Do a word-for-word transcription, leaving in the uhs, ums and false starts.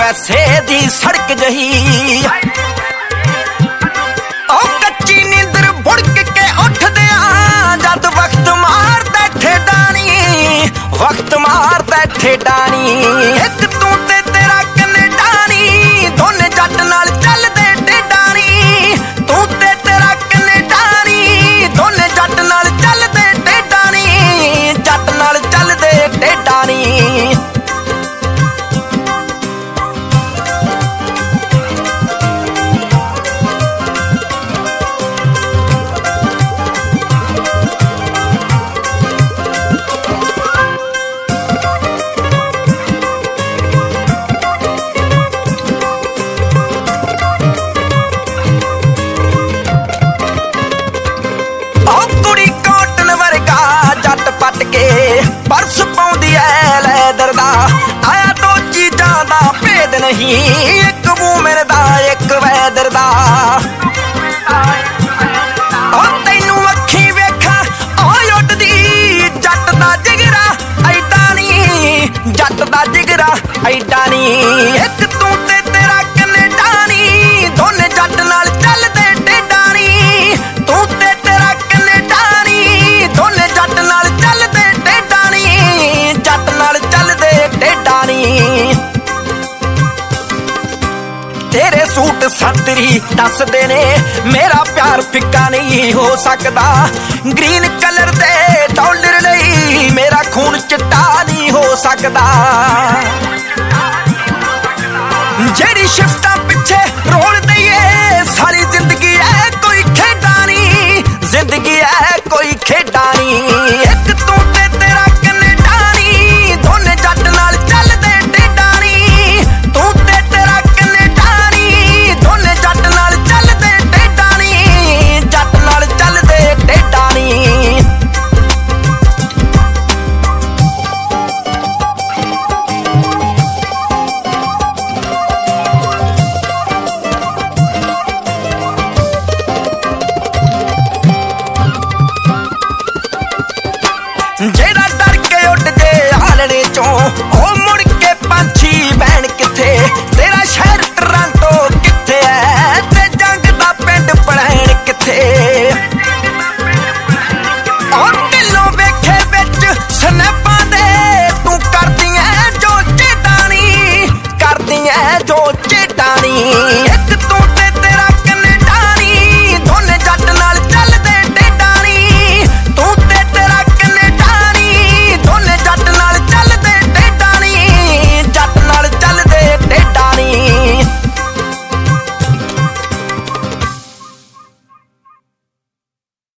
पैसे दी सड़क जही ओ कच्ची नींदर बुड़क के उठदे जद वक्त मारदा ठेडानी वक्त मारदा ठेडानी एक तू ते तेरा कनेडानी दोने जट नाल चलदे टेडानी तू ते तेरा कनेडानी दोने जट नाल चलदे टेडानी जट नाल चलदे टेडानी पट के परस पाउंदी ऐ लैदर दा आया दो चीजां दा भेद नहीं एक मूमिन दा एक वैदर दा ओ तैनू अखी वेखा ओ उड्डदी जट दा जिगरा ऐडा नी जट दा जिगरा ऐडा नी एक तू ते तेरा कनेडा नी दोने जट नाल चलदे टेडा नी तू ते तेरा कनेडा नी दोने जट नाल चलदे टेडा नी जट नाल चलदे टेडा नी तेरे सूट संतरी दसदे ने मेरा प्यार फिक्का नहीं हो सकदा ग्रीन कलर दे डॉलर लई मेरा खून चिट्टा नहीं हो सकदा जेड़ी शिफ्टां पिछे रोल दईए सारी जिंदगी है कोई खेडा नहीं जिंदगी है कोई खेडा नहीं।